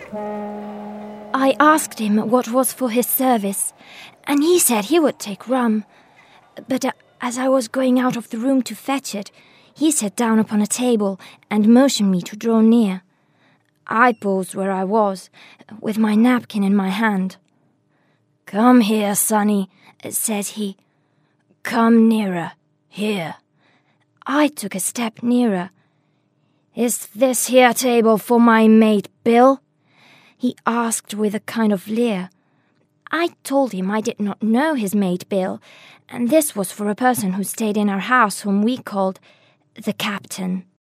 I asked him what was for his service, and he said he would take rum. But as I was going out of the room to fetch it, he sat down upon a table and motioned me to draw near. I paused where I was, with my napkin in my hand. "Come here, sonny," said he. "Come nearer, here." I took a step nearer. "Is this here table for my mate Bill?" he asked with a kind of leer. I told him I did not know his mate Bill, and this was for a person who stayed in our house whom we called the captain.